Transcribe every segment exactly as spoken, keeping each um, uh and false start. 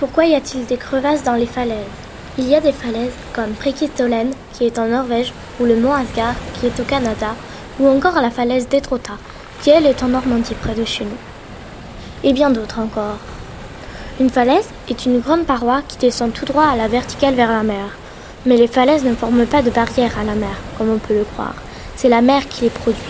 Pourquoi y a-t-il des crevasses dans les falaises ? Il y a des falaises comme Preikestolen, qui est en Norvège, ou le mont Asgard, qui est au Canada, ou encore la falaise d'Étretat, qui elle est en Normandie près de chez nous. Et bien d'autres encore. Une falaise est une grande paroi qui descend tout droit à la verticale vers la mer. Mais les falaises ne forment pas de barrière à la mer, comme on peut le croire. C'est la mer qui les produit.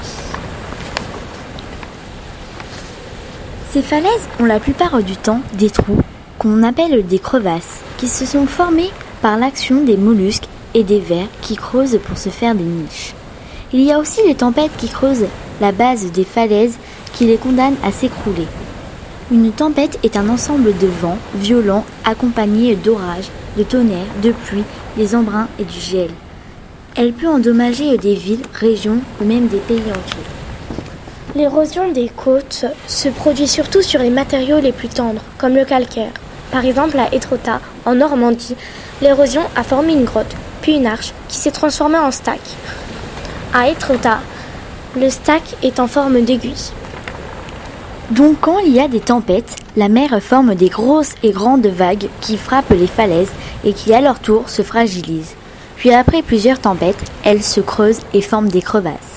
Ces falaises ont la plupart du temps des trous qu'on appelle des crevasses, qui se sont formées par l'action des mollusques et des vers qui creusent pour se faire des niches. Il y a aussi les tempêtes qui creusent la base des falaises qui les condamnent à s'écrouler. Une tempête est un ensemble de vents violents accompagnés d'orages, de tonnerres, de pluie, des embruns et du gel. Elle peut endommager des villes, régions ou même des pays entiers. L'érosion des côtes se produit surtout sur les matériaux les plus tendres, comme le calcaire. Par exemple, à Étretat, en Normandie, l'érosion a formé une grotte, puis une arche, qui s'est transformée en stack. À Étretat, le stack est en forme d'aiguille. Donc quand il y a des tempêtes, la mer forme des grosses et grandes vagues qui frappent les falaises et qui à leur tour se fragilisent. Puis après plusieurs tempêtes, elles se creusent et forment des crevasses.